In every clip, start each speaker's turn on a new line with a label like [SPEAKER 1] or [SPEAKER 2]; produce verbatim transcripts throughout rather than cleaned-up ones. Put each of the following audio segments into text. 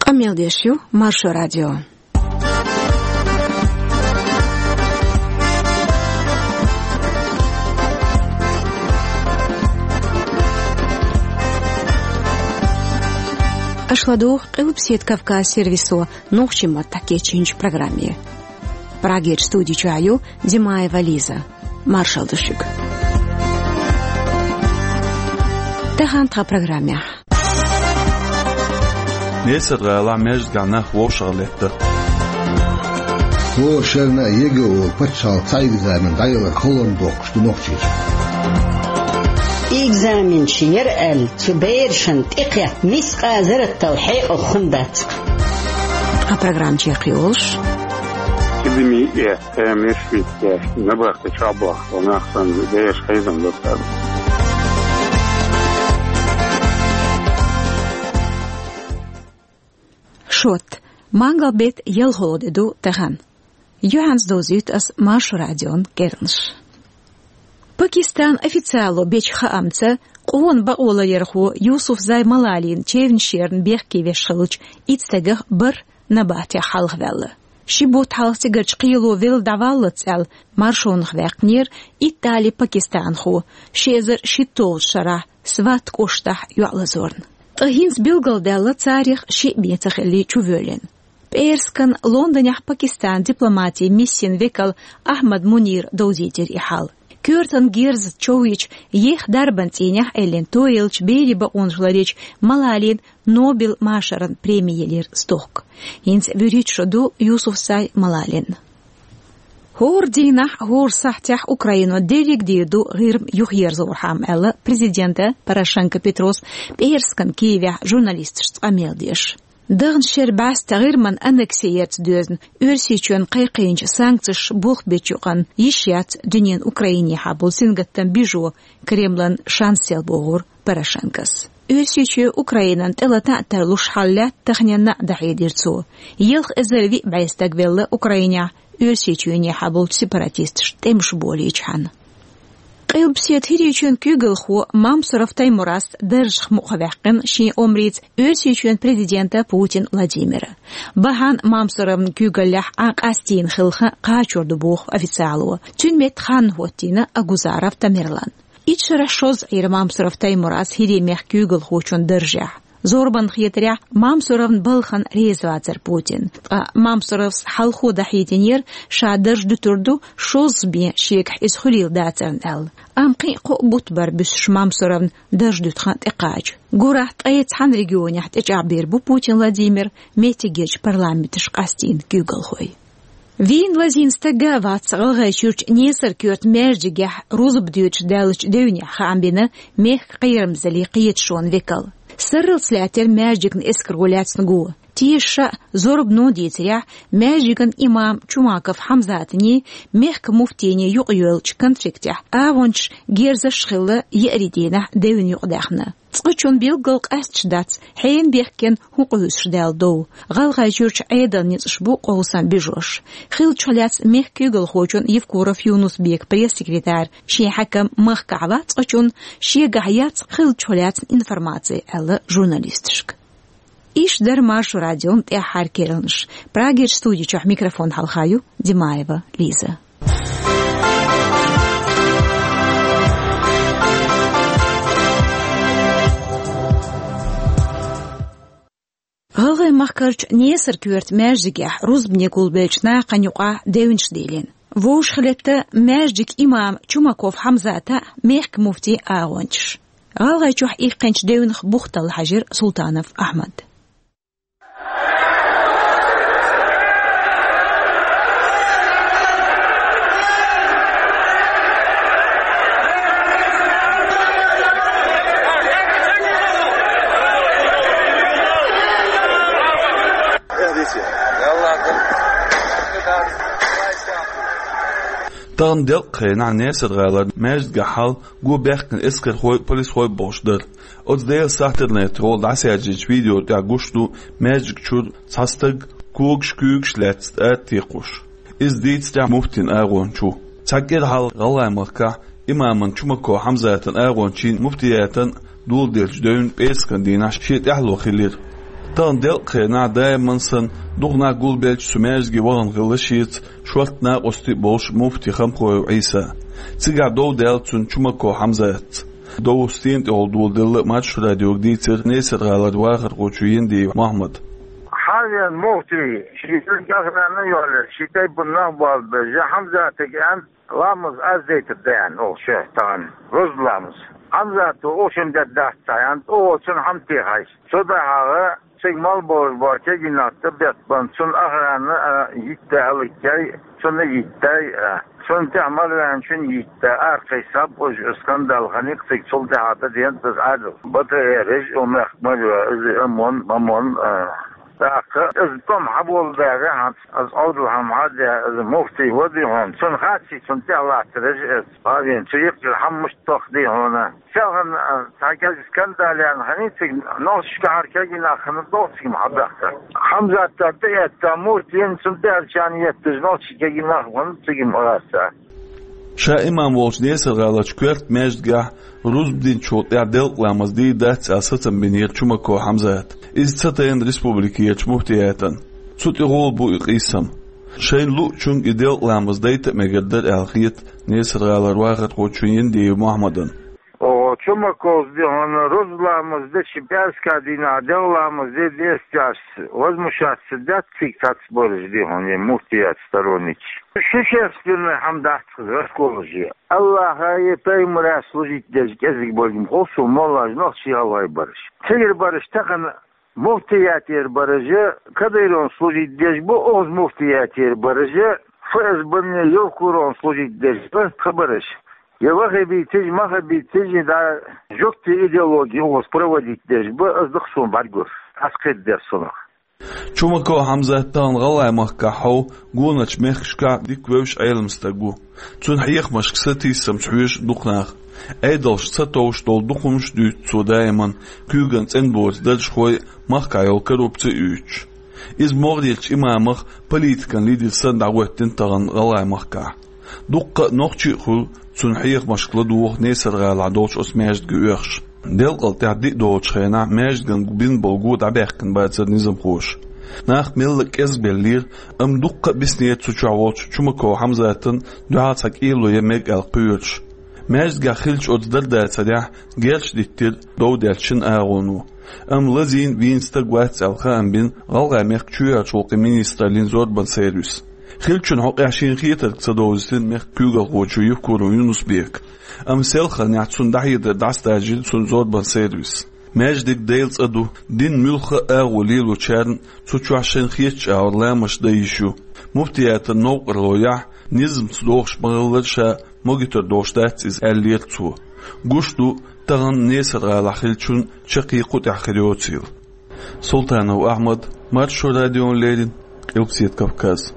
[SPEAKER 1] Qamildeshu Marsho Radio. Ашладух Qilbset Kavkaz сервису нухчима таке чинч программе. Прагер студии чаю Димаева Лиза. Маршалдышык. Тахантра программе.
[SPEAKER 2] Несер гала меж ганах вошарлетте.
[SPEAKER 3] Вошерна его пачал цайгзамен дайла холондок что нохчир.
[SPEAKER 4] إكزامين شير ال تبيرشن تقيت مس قادر التوحيق الخندات.
[SPEAKER 1] أبرنامج يقولش.
[SPEAKER 5] كدمي إيه تامر في نبغى تشابه ونحسن ليش خيزم لطفل.
[SPEAKER 1] شوت مانغال بيت يلهود دو تهان. يوهانس دوزيت أس مارش راديون كيرنش. Пакистан официально бечха амца он баола ерху Юсуф Зай Малалин чевншерн бехкеве шылыч ицтегах бір набате халгвелла. Шибот халсигач қилу вел даваллацел маршонх векнер Итали Пакистан ху шезер шитол шара сват коштах юалазорн. Тагинс билгалдалла царих шибецахли чувелен. Перскан Лондонях Пакистан дипломатии миссин векал Ахмад Мунир доузитер и хал. Кёртон Гирз Чович ех дарбантинях Эллен Тойлч береба онжларич Малалин Нобел Машаран премиелер сток. Инц вюричоду Юсуф Сай Малалин. Хор динах хор сахтях Украину дерек диду гирм юхьерзорхам элла президента Порошенко Петрос Перскан Киевя журналист амелдеш. Дагн шербас тагырман аннексият дөзн өрсичөн кайкыйынч санкциш булх бечуган ишят дүнен Украине хабул сингаттан бижу Кремлен шансел богур Порошенкос. Өрсичö Украинан телата тарлуш халлят тахнянна дахидирцу. Елх эзерви байстагвелла Украиня өрсичöне хабул сепаратист темш боличхан. Qilbset hiriyçön kügülxu Mamsurov Taymuras dırjx muqavaqin şi omrit örsiçön prezidenta Putin Vladimir. Bahan Mamsurovn kügüllah aqastin xilxa qaçurdu buq ofitsialu. Tünmet Khan hotina Aguzarov Tamerlan. İçra şoz ir Mamsurov Taymuras hirimeh kügülxuçun dırjah. Зорбан хитря Мамсуровн былхан резвацер Путин. Мамсуровс халху дахитинер шадырж дутурду шозбе шек исхулил дацерн эл. Амқи қубутбар бюсш Мамсуровн дырж дутхан тиқач. Гурахт айцхан регионях течабир бу Путин Владимир метигеч парламентиш қастин кюгалхой. Вин лазинстага вацгылга чурч несер кёрт мержигех рузубдюч далыч дөйне хамбина мех қиырмзали қиет шон векал. Сырыл слятер мяждикн эскргуляцн гу. Тиша зорбну дитря мяждикн имам Чумаков Хамзатни мехк муфтини юqyölç конфликтя. Авонч герза шхылы еридина дэвин юqдахна. Цqычун билгыл qasчдац хейн бехкен хуqus шдалдо. Галга журч айдан нисшбу qolsan бижош. Хил чоляц мехкюгл хочун Евкуров Юнусбек пресс-секретарь ши хакам махкава цqычун ши гаяц хил чоляц информация алла журналистшк. Иш дар Маршу радион те харкернш. Прагер студии чах микрофон халхаю Димаева Лиза. Галгай махкарч несер кюрт мяждиге рузбне кулбечна канюqa дэвинш делин. Вош хлетта мяждик имам Чумаков Хамзата мехк муфти агонч. Галгай чух иккенч дэвинх бухтал хажир Султанов Ахмад.
[SPEAKER 2] Tağın del qeyna neser galar majd gahal go berken esker hoy polis hoy boşdur. Oz del sahternet rol dasajich video da gushtu majd chur sastag kug skug schletzt at tiqush. Is dit da muftin agonchu. Tagir hal galaymakka imamın Çumako Hamzatan agonchin muftiyatan dul derjdön peskan dinash shit ahlo khilir. تان دلقنا دائما سن دغنا قول بيت سماجي وغن غلشيت شوقتنا قستي بوش مفتي خمخو عيسى تيجا دو دالتون چمكو حمزات دو ستين تولدول دل ماتش راديو ديتر نيسر غالد واخر قوچوين دي محمد
[SPEAKER 6] حاليا موتي شيتن كاغنا يولر شيتاي بنابال بجا حمزاتك انت لامز ازيت الدين او شيطان رز لامز حمزات اوشن ددات انت او سن حمتي هاي صدها سيجمال بول باركه جنات بيت بان سن اخران يتالكاي سن يتاي سن تعمل عن شن يتا ارقي حساب وج اسكندال خنيق تكسل تحت دين بس عدل بتريج ومخمل امون امون تاك از توم حبول داغه از اودل هم هذا المفتي ودي هون سن خاصي سن تعلا ترج بعدين تيق الحم مش تاخدي هنا شغل تاكل اسكندال يعني خنيق نص شهر كاجينا خن دوسي محبخه حمزه تاعت تامور تين سن تعشان يتجنوش كاجينا هون تيجي مراسه
[SPEAKER 2] شا امام وولش نيسر غالج كورت مجدگه روز بدين چوت اعدل لامز دي دات اساسن بنير چمكو حمزات از تتين ريسبوبليكيه چمفتياتن سوت يغول بو قيسم شين لو چون ادل لامز ديت مگدر الخيت نيسر غالر واخت قوچين دي محمدن
[SPEAKER 6] او چمكو دي هون روز لامز دي شباسكا دينا دل لامز دي ديستاس возмущаться сидят фиксат сборж دي هون مفتيات сторонники Существенная хамдат расколжи. Аллах ай пеймра служить дежик язык богим холсу молаж нохши алай барыш. Тегер барыш тахан муфтиятер барыжы, кадайр он служить деж бо оз муфтиятер барыжы, фэз бэнне йокур он служить деж бо хабарыш. Явахи битиж, маха битиж, да жокти идеологию оз проводить деж бо аздахсун баргур. Аскет дерсунах.
[SPEAKER 2] چومکو حمزتان غلای مخکحو گونچ مخشکا دیک وش علمستگو چون حیخ مشکستی سمچویش دخناخ ایدالش ستوش دول دخمش دیت سو دایمان کیوگنس انبوز دلش خوی مخکایل کروبت ایچ از مغدیلچ امامخ پلیتکن لیدیل سن دعوتین تغن غلای مخکا دقا نوخچی خول چون حیخ مشکل دوخ نیسر غالا دوش اسمیشت گویخش دلقل تعدي دوتش خينا ماجدن بين بوجود عباقن بعد نظام خوش ناخ ملك ازبلير ام دقه بسنيت تشعوت چمكو حمزاتن دعاتك ايلو يمك القيوش ماجد خلش اتدر داتسدح جيرش ديتر دو دالشن اغونو ام لزين بينستغوات الخام بين غلغا مخ چويا چوق مينسترلين زوربن سيرفيس خلچن حق عشرين خيتر تصدوزتن مخ كوغل غوچو يفكورو يونس بيك ام سيلخا نعتسون دحيد داستاجل سون زوربن سيرفيس ماجدك ديلز ادو دين ملخ اغو ليلو چارن سوچو عشرين خيتش اورلامش دايشو مفتيات النوقر لويح نظم تدوخش بغلدشا موغيتر دوشتات از الير تو گوشتو تغن نيسر غالا خلچون شقيقو تحخريوتيل سلطانو احمد مارشو راديون ليرين البسيت كافكاز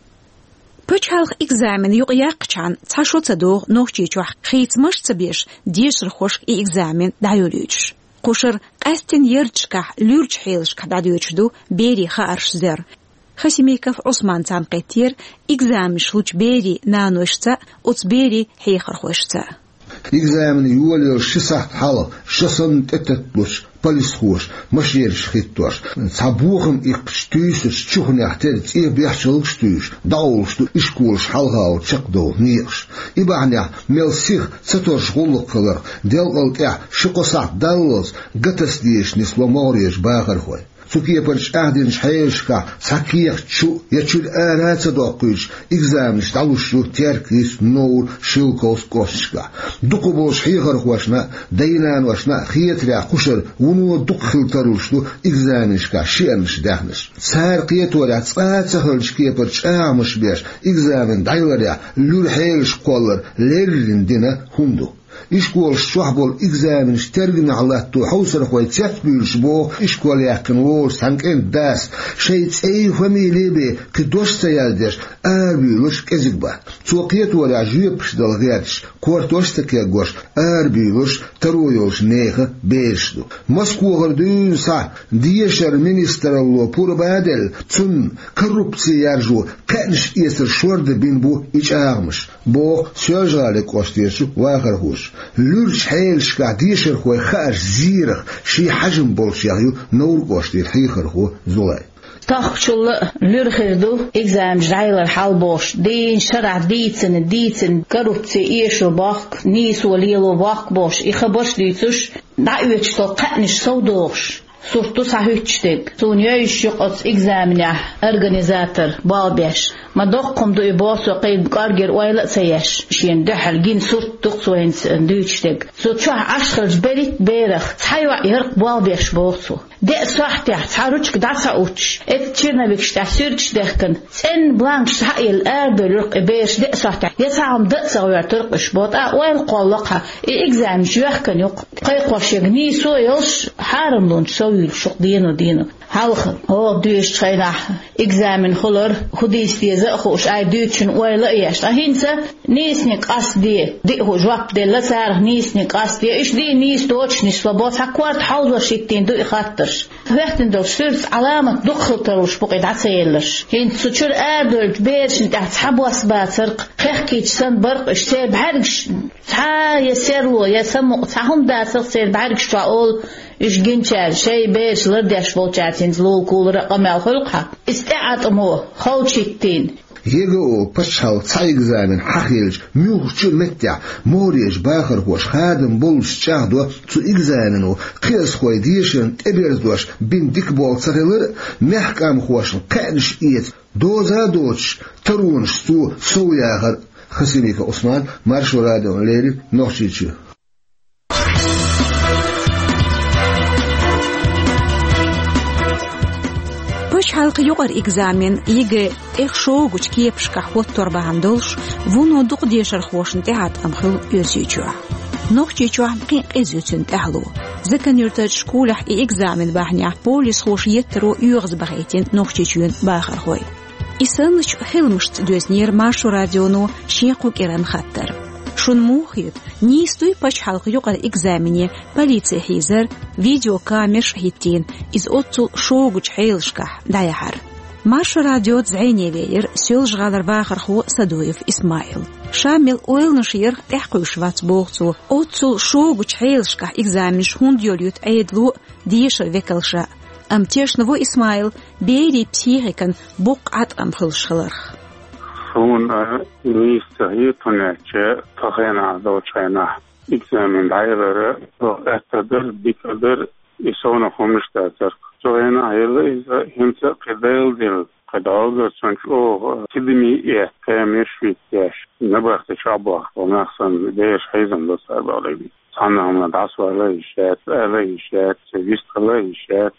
[SPEAKER 1] Пычалх экзамен юqyaqchan tsashotsadog noqchichwaq khitsmashtsbish dishir khoshq экзамен dayulüch qoshir qastin yerchqa lurch hilshqa daduychdu beri kharshzer Хасимейков Осман Цанqetir экзамен shluch beri nanoshtsa otsberi heyxarxoshtsa
[SPEAKER 3] экзамен юлер шисахт хал шосон теттлуш полисхош машерш хиттош цабухым икштүйсүс чухнахтер и бяхчылыктүйш даулшту ишкулш халгау чыкдо ниш ибаня мелсих цатош гуллыкылар делгылтя шукосак даллос гатасдиш нисломориш багархой Сукие перш ахдин шхейшка сакиях чу ячул араса докуш экзамен шталушу теркис ноур шилкос кошка дукубош хигар хвашна дайнан вашна хиетря хушер уну дук хилтарушту экзаменшка шенш дахнеш сар қиетора цаца хөлшке перш амыш беш экзамен дайларя люр хейш коллар лерлин дина хунду إشكول الشعبول إجزام نشترجن على التوحوسر خوي تسبيلش بو إشكول يحكن وور سانكين داس شيء أي فاميلي بي كدوش سيالدش أربيلوش كزيكبا توقيت ولا جيبش دلغيرش كورتوش تكيغوش أربيلوش ترويوش نيخ بيشدو موسكو غردون سا ديشر مينستر اللو بور بادل تن كروبسي يارجو كانش يسر شورد بين بو إيش أغمش بو سيوجالي كوستيرشو واخر هوش لورش حيلش قاعديشر خوي خارج زيرخ شي حجم بولش يغيو نور قوشتي الحيخر خو زولاي
[SPEAKER 7] تخشل لورخردو إجزام جعيل الحلبوش دين شرع ديتن ديتن كروبتي إيشو باق نيس وليلو باق بوش إخبوش ديتوش دعوتش تو قنش صودوش صورتو صحيحتك سونيش يقص إجزامنا أرجانيزاتر بابيش ما دقم دو إباس وقيد قارجر ويلا سياش شين دحل جين صورت تقصوين دويشتك صوت شو عشر جبريت بيرخ تحيوا يرق بابيش بوصو ده صحتي تحرج كده ساوتش اتشينا بيكش تحسيرش دهكن سن بلانش تحقي الأرض يرق بيش ده صحتي يسعم ده سوي ترقش بوط وين قلقها إجزام جوهكن يق قيقوش يجني سو يلش حارم لون سوي شق دينو دينو هالخ هو دويش تخينا إجزام خلر خديس دي زخوش أي دوتشن ويلا إيش أهينسا نيسني قاس دي دي هو جواب دي لسار نيسني قاس دي إيش دي نيس دوتش نسلبوت حكوارت حوض وشيتين دو إخاطرش فهتن دو سيرت علامة دخل تروش بقيت عسيلش هين سوتشر آدول بيرش نتاعت حبو أسبات سرق خيخكيش سن برق اشتير بحرقش تا يسيرلو يسمو تاهم دا سير بحرقش تعول إيش جنشال شيء بيش لردش فولشاتين زلول كول رقم الخلقها استعاد أمو خوشيتين
[SPEAKER 3] يجو بشهل تايق زامن حخيلج ميوخ شو متع موريج باخر هوش خادم بولش شاهدوا تو إجزاننو قيس خوي ديشن تبرز دوش بين ديك بول تغيلر محكام خوش قادش إيت دوزا دوش ترونش سو سوياغر خسيريك عثمان مارشو راديو ليري نوشيتشي
[SPEAKER 1] باش حلقة يقر إكزامين يجي إخشو جوش كيبش كحوت تربة عندلش ونو دق ديشر خوشن تحت أمخل يرسيجوا نوخجيجوا قين قيزيوتن تحلو زكن يرتج شكولح إكزامين باحنيا بوليس خوش يترو يغز بغيتين نوخجيجون باخر خوي إسانش خلمشت دوزنير مارشو راديونو شيقو كيران خطر شون موخيط نيستوي باش حلقة يقر إكزاميني полиция حيزر فيديو كامير هيتين إز أوتو شوغوش حيلشكح دايحر مارشو راديو زعيني لير سيولج غادر باخر خو صدويف إسماعيل شامل أويل نشير تحقو شوات بوغتو أوتو شوغوش حيلشكح إكزامينش هون ديوليوت أيدلو ديشر ويكلشا أم تيشنوو إسماعيل بيري بسيحيكن بوقعت أم خلشخلرخ
[SPEAKER 5] هون نيستهيتنا چه تخينا دوچينا إكزامين دايرة أتدر بكدر إسونا خمشتاتر تخينا هيلا إذا همسا قدال دل قدال سنش أو تدمي إيه كاميش فيتياش نبغت شعبه ونحسن ديش حيزن بصار بالغي صنعهم ندعسوا عليشات عليشات ويست عليشات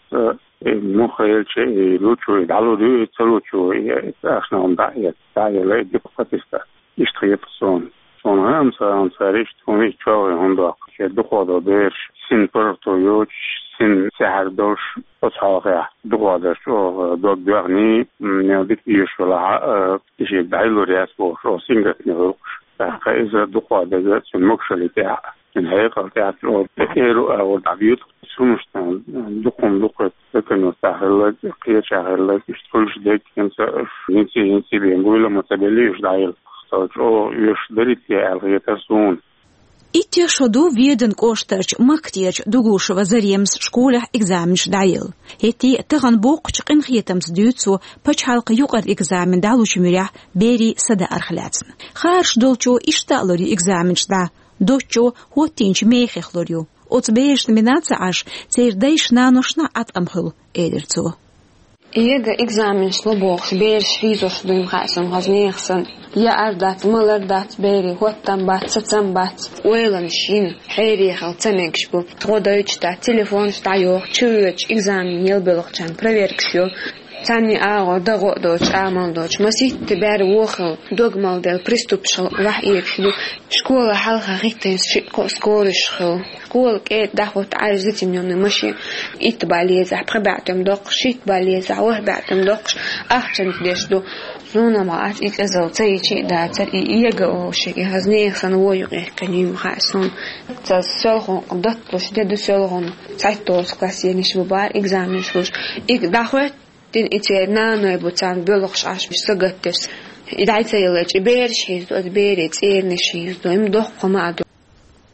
[SPEAKER 5] مخيل شيء لوتشو يدعلو ديو يتسلوتشو يتأخنهم دعية دعية لا يدقوا قتستا يشتغي بصون صون همسا همسا توني تشاوي هندوق يدقوا دو بيرش سن برتو يوش سن سحر دوش بصحاقيا دقوا دوش دوك دوغني نيوديك يشو لها يشي دعيلو رياس بوش او سنگت نيوش فإذا دقوا دوش سن مكشلي تاع من هيقل تاع إيرو أو دعبيوت سمشتان دقم دقت لكن استحرلك قيا شغلك يشتغلش ديك ينسى ينسي ينسي بينقول متبليش دعيل او يشدريت يا الغيتسون
[SPEAKER 1] إتي شدو فيدن كوشترش مكتيرش دوغوش وزريمس شكولح إكزامنش دعيل هتي تغن بوقش قنخيتمس ديوتسو باش حلق يقر إكزامن دعلوش مريح بيري سدا أرخلاتن خارش دولچو إشتالوري إكزامنش دا دوچو هو تينش ميخي خلوريو أتبيش نميناتsa عش تيرديش نانوشنا عط أمخل إيدرتو
[SPEAKER 8] إيجا إكزامن شلبوخش بيرش فيزوش دوم خاسم غزنيخسن يا أردات ملردات بيري هوتن بات ستن بات ويلن شين حيري خل تمكش بو تغودوش تا تليفون ستايوخ تشويوش إكزامن يلبلوخشان проверкшё تاني آغو دغو دوش آمال دوش مسيح تبار ووخل دوغمال دل приступшал وح إيكشلو شكولة حلقة غيتين شكو سكورشخل شكولة كيت دخوت عايزتي منيون ماشي إتباليزح بخبعتم دوق شيت باليزح وهبعتم دوقش أحسن تديش دو زونا ما عاد إيك أزل تيجي داتر إيجا أو شيء هزنيخ سنويق كنيم خاصون تسولغون قدتلوش ددو سولغون سايتوس كلاسيني شبار إكزامن شوش إيك دخوت تين إتيرنا نويبوتان بيولوغش عاش بسقطتس إذا عيتيلج بيرش هيزدو بيريت إيرنش هيزدو إم دوخ قمعدو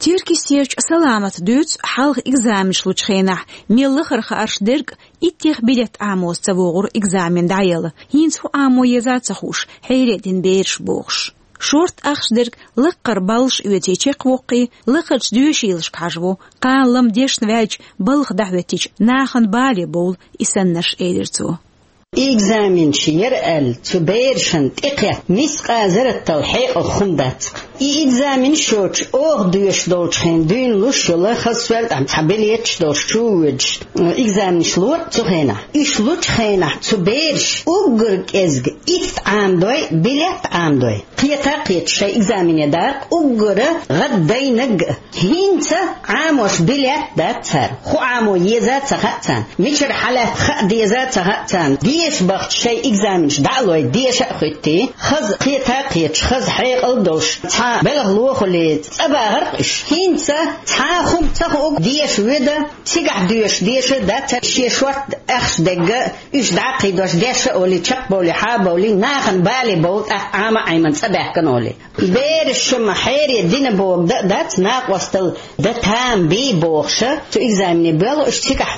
[SPEAKER 1] Тирки серч саламат дюц халх экзамен шлучхенах меллахар харш дерг иттех билет амос цавогур экзамен дайыл. Хинцу амо езацахуш хейредин берш бохш. Шорт ахшдерг лыққар балш үетечек воқи, лыққач дүйшилш кажву, қаалым дешн вәлч балх дахветич нахан бали бол исаннаш эдерцу.
[SPEAKER 4] إكزامين شير ال تبيرشن تقيت مسقى زر التوحيق الخندات إكزامين شوش أوغ دوش دوشين دين لوش يلا خسفلت عم تحبليتش دوش شوج إكزامين شلور تخينا إشلوش خينا تبيرش أوغرق إزغ إت عامدوي بليت عامدوي قيتا قيت شي إكزامين يدار أوغر غد دينق هينتا عاموش بليت داتر خو عامو يزات تغتان ميشر حالات خد يزات تغتان ديش بخت شيء إكزامنش دعوة ديش أخوتي خز قيتا قيتش خز حيق الدوش تا بلغ لوخ اللي تبا غرقش هينسا تا خم تخوك ديش ودا تيقع ديش ديش داتا شي شوات أخش دقا إش دعقي دوش ديش أولي تشق بولي حاب بولي ناخن بالي بوت أعمى عيمن سبح كنولي بير الشم حيري الدين بوك دات ناق وستل داتام بي بوخشة تو إكزامني بلو إش تيقع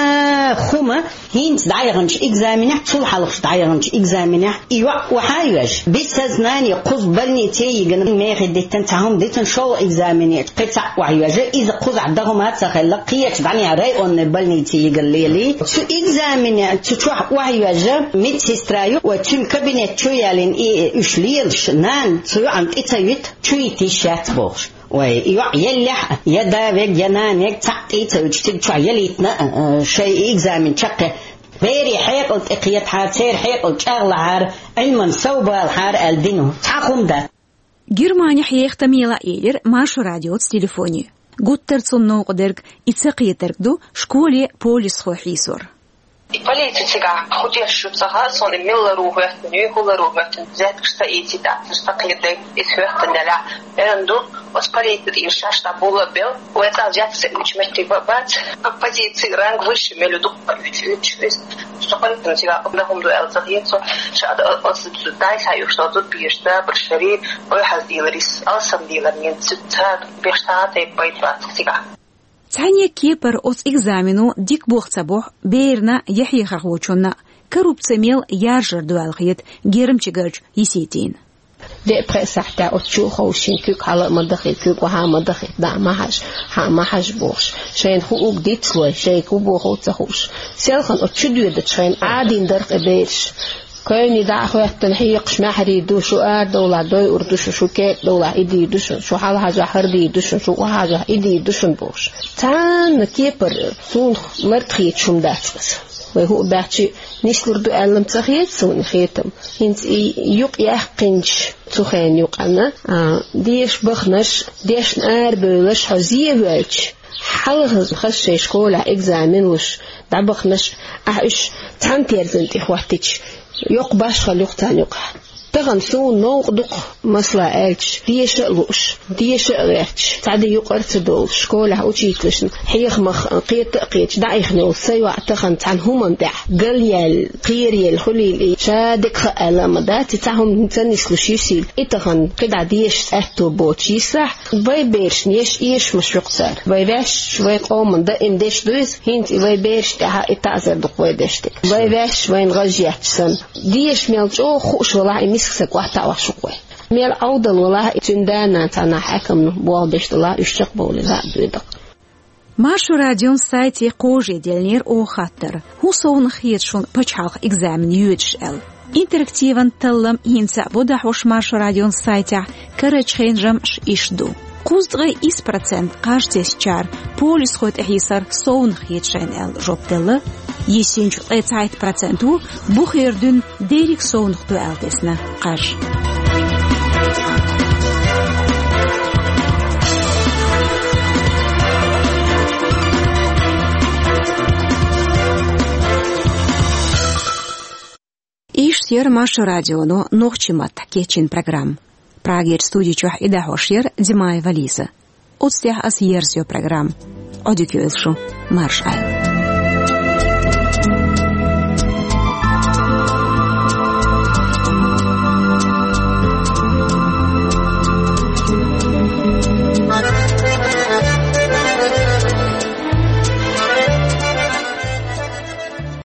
[SPEAKER 4] تا خم هينس دايغنش إكزامني شو حلقش دايرنش إكزامنه إيوة وحايش بيستزناني قص بلني تيجن ماخد ديتن تهم ديتن شو إكزامنه قطع وحايش إذا قص عدهم هتسخل لقيت دعني عراي أن بلني تيجن ليلي شو إكزامنه شو وحايش ميت سيسترايو وتم كابينت شو يالين إيه إشليلش نان شو عم تيتويت شو يتيشات بوش ويوع يلح يدا بيج ينانك تعطيت وتشتي شو يليتنا شيء إكزامن شقة بيري حيق التقيت حاتير حيق الشغل حار علما صوبة الحار الدينو تعقم ده
[SPEAKER 1] Германия حيق تميلا إيلر ماشو راديو تليفوني قد ترسل نوقدرك إتساقيتركدو شكولي بوليس خو حيسور
[SPEAKER 9] Политика худешутсага сон милларугат нюхуларугат зэткшта итида стакиде исхёхтэнэла энду оспалит иршашта була бел уэта жаксы учмети бабат позиции ранг выше мелюду политичность что политика обнахумду элзагьецо шад осцудай саю что тут пишта брешери ой хаздиларис алсамдилар ненцутат бештате политика
[SPEAKER 1] تانية كيبر أوس إكزامينو ديك بوخ صبوح بيرنا يحيى خخوچونا كروب سميل يارجر دوالخيت جيرم تشجرج يسيتين
[SPEAKER 10] دي برسحتا أتشو خوشين كيك على مدخل كيك وها مدخل دا ماهاش ها ماهاش بوش شين هو أقديت سوي شين كوبو خو تخوش سيلخن أتشو دويدت شين عادين درق بيرش كوني دا خواتن حيقش محري دوشو آر دولا دوي أردوشو شو كيك دولا إدي دوشن شو حالها جاهر دي دوشن شو وحاجة إدي دوشن بوش تان كيبر سون مرتخيت شم داتس وهو باتشي نشلر دو ألم تخيت سون خيتم هنس يوق يحقنش تخين يوق أنا ديش بخنش ديش نار بولش حزيه بولش حلغز خش شكولا إكزامين وش دبخنش أحش تان تيرزنت إخواتيش يق باش خليق تانيق تغن سو نوق دق مسلا ألش ديش لوش ديش غيرش تعدي يقرت دول شكولا وشيتلشن حيخ مخ قيت قيت دايخ نو سيوا تغن تان هم دع قليل قيريل خليل شادك خالا مدات تاهم تنس لشيسيل اتغن قد ديش أهتو بوتشيسح باي بيرش نيش إيش مشروق صار باي باش شوي قوم دا إم ديش دوز هنت باي بيرش تها اتعزر دق باي بيشتك باي باش وين غجيتسن ديش ميلجو خوش والله مسك واحد وشقوي ميل أوضل والله تندانا تنا حكم بوالدش الله يشتقبوا لذا بيدق
[SPEAKER 1] ماشو راديون سايتي قوجي ديالنير أو خاطر هو صون خيط شون بچحالق إكزامن يوتش ال интерактиван тыллым инца бодахош марш радион сайтя кырычхен жамш ишду куздгы ис процент каждес чар полис хот эхисар соун хитшен эл жоптелы есенч эцайт проценту бухердүн дерик соун хту элдесна каш Иштер Маша радиону нохчимат кечин программ. Прагер студии чух ида хошер Димай Вализа. Отстях ас ерзио программ. Одюкюэлшу марш айл.